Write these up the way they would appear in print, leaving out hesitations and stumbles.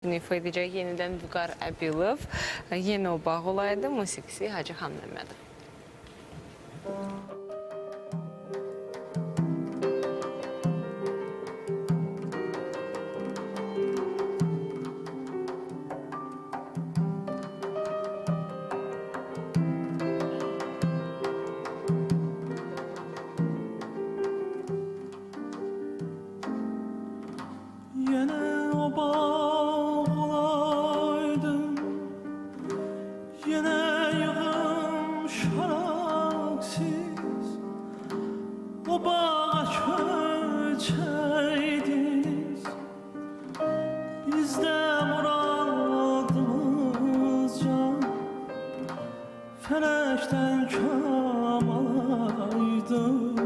İfa edecek yeniden Vüqar Əbilov, yeni o bağ olaydı, musiqisi Hacı Xan Məmmədov. Yine o bağ olaydım, yine yığım şaraksız, o bağa köçeydiz, bizde muradımızca, felekten kamalaydı,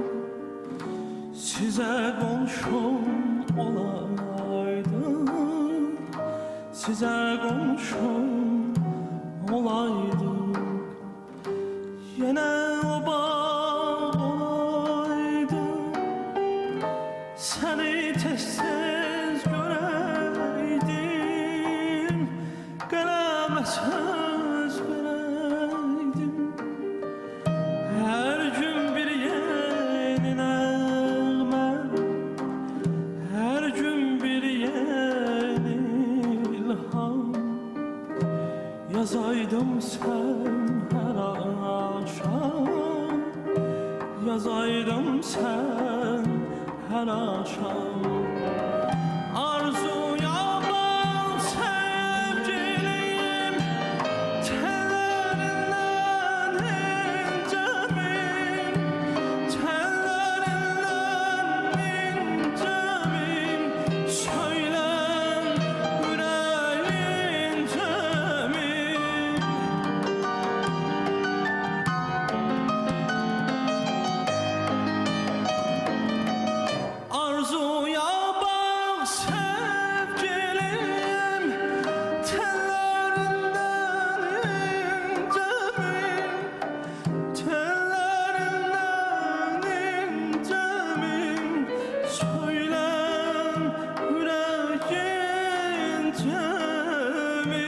size komşum olaydım, size komşum olaydım. Yine o bağ olaydım, seni tez-tez göreydim, kaleme söz vereydim. Her gün bir yeni nəğmə, her gün bir yeni ilham, yazaydım sen her akşam, yazaydım sen her akşam. Arzuya bak sevgilim, tellerinden incemin, tellerinden incemin, söyle yüreğince mi? Arzuya bak sevgilim, tellerinden incemin, tellerinden incemin, söyle yüreğince mi?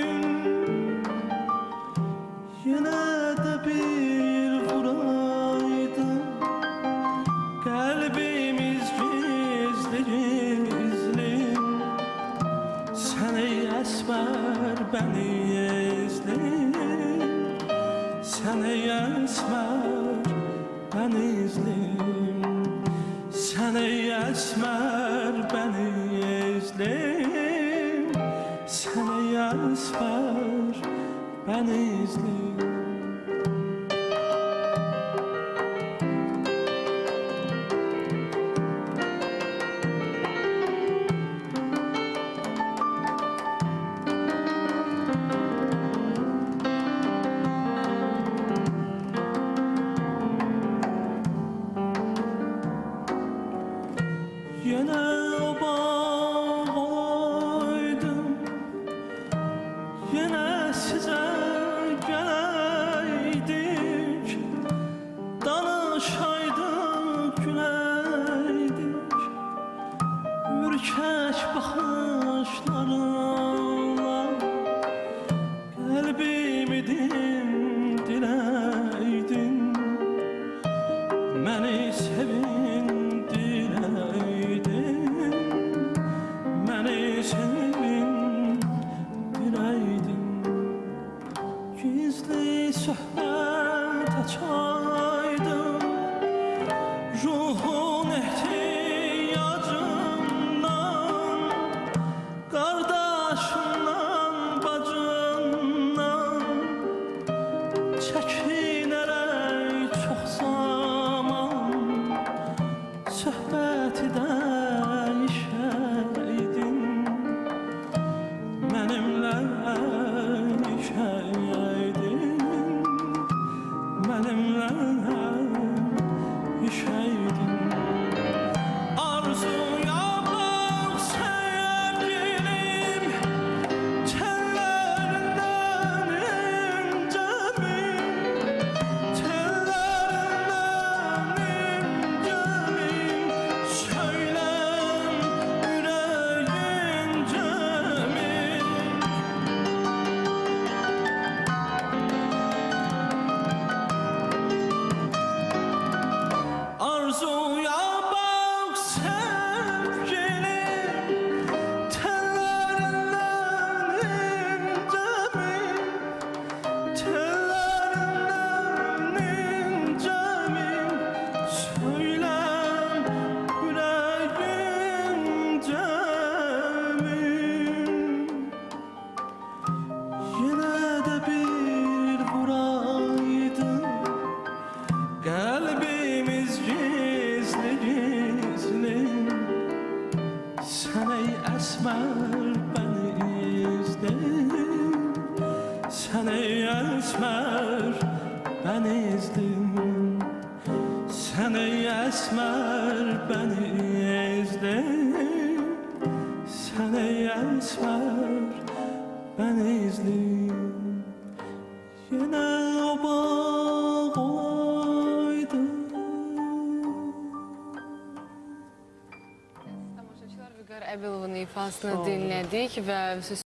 Yine de bir vuraydım, kalbimiz gizli gizli, sen ey esmer beni izle, sen ey esmer beni izle, sen ey esmer beni izle, sen ey esmer beni izle. Yine o bağ olaydım, yine size geleydik, danışaydık, güleydik, ürkek bakışlarınla kalbimi dindireydin, beni sevindireydin, beni sevindireydin. Gizli söhbət açaydım, ruhun ehtiyacından, qardaşımdan, bacımdan, çəkinərək çox zaman söhbəti dəyişəydin, mənimlə işəydin, mənimlə Sen ey esmer beni izledin. Sen ey esmer beni izledin. Sen ey esmer beni izledin. Yine o bağ olaydı. Tamaşaçılar Vüqar Əbilovun ifasını dinlədik və